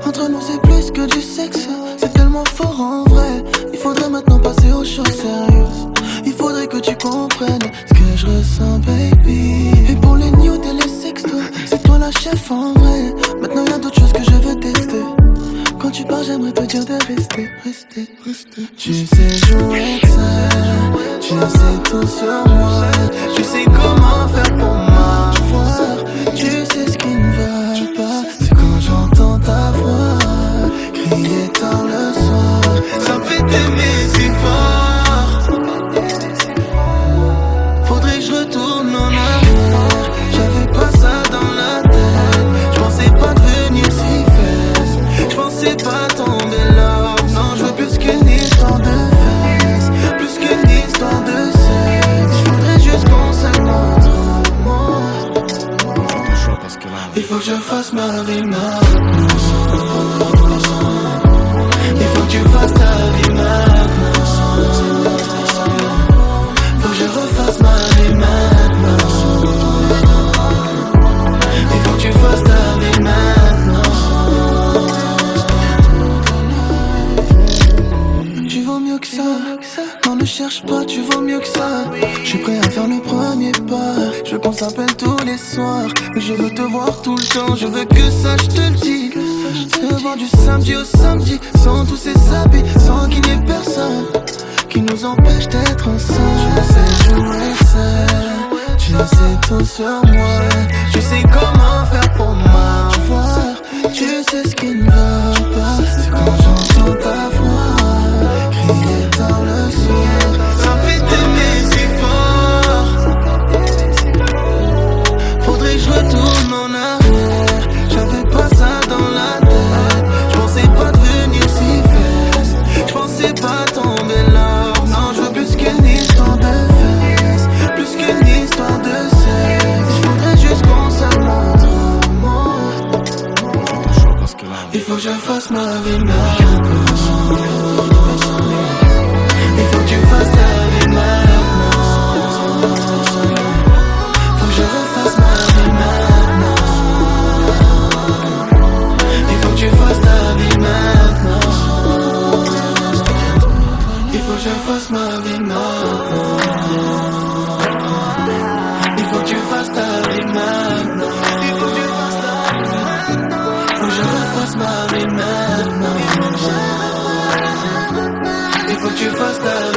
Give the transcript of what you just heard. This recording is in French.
Entre nous c'est plus que du sexe, c'est tellement fort en vrai. Il faudrait maintenant passer aux choses sérieuses. Il faudrait que tu comprennes ce que je ressens, baby. Et pour les nudes et les sextos, c'est toi la chef en vrai. Maintenant y'a d'autres choses que je veux tester. Quand tu pars j'aimerais te dire de rester. Tu sais jouer que ça, tu sais tout sur moi. Tu sais comment faire pour m'avoir. Tu sais ce qui ne va pas, c'est quand j'entends ta voix crier tard le soir. Ça me fait t'aimer si fort. Faudrait que je retourne en arrière. J'avais pas ça dans la tête. Je pensais pas devenir si fesse. Je pensais pas tomber là. Non, je veux plus qu'une histoire de fesses, plus qu'une histoire de sexe. Je voudrais juste qu'on s'aime autrement. Il faut que je fasse ma vie maintenant. Il faut que tu fasses ta vie maintenant. Faut que je refasse ma vie maintenant. Il faut que tu fasses ta vie maintenant. Tu vaux mieux que ça. Non, ne cherche pas, tu vaux mieux que ça. Je suis prêt à faire le premier pas. Je veux qu'on s'appelle tous les soirs. Mais je veux te voir tout le temps. Je veux que ça, je te le dis. Se voir du samedi au samedi, sans tous ces habits, sans qu'il n'y ait personne qui nous empêche d'être ensemble. Tu sais jouer seul, tu sais tout sur moi. Tu sais comment faire pour m'avoir. Tu sais ce qui ne va pas, c'est quand j'entends ta voix crier tard le soir. Ça me fait t'aimer si fort. Faudrait que je retourne en arrière. J'avais pas ça dans la tête. Je pensais pas devenir si fesse. Je pensais pas tomber là. Non, je veux plus qu'une histoire de fesses, plus qu'une histoire de sexe. Je voudrais juste qu'on s'aime autrement. Il faut que je fasse ma vie maintenant. Il faut que tu fasses ta vie maintenant. Faut que je refasse ma vie maintenant. Il faut que tu fasses ta vie maintenant. Il faut que je fasse ma vie maintenant. Il faut que tu fasses ta vie maintenant. Il faut que tu fasses ta vie maintenant. Faut que je refasse ma vie maintenant. Il faut que tu fasses ta vie maintenant.